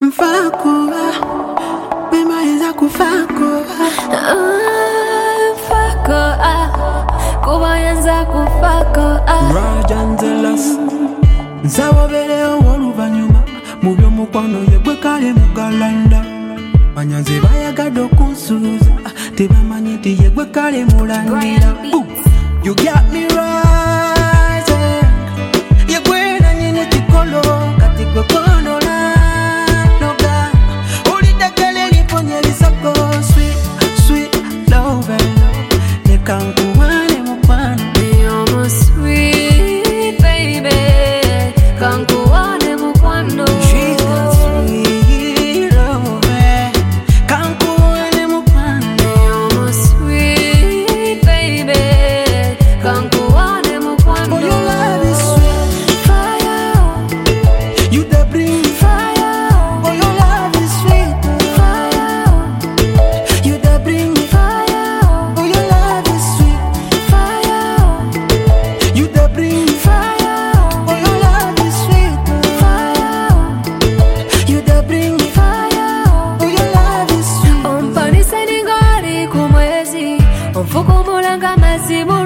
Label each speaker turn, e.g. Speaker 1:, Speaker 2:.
Speaker 1: Mfako Bema iza kufako
Speaker 2: Mfako Kuba yanza kufako
Speaker 1: Rajan Zelas Nsawa bele owoluvanyuma Mubyo mukwano yegwe kale mugalanda Banyanze bayagala okunsuuza tebamanyi nti yegwe kale mulandira. You got me rising yegwe nanyini kikolo kati gwe konola noga ulidagala liponye lisoko sweet sweet love nekankuwane mukwano
Speaker 2: you're my sweet baby kankuwane mukwano Mfuko mulanga mazimu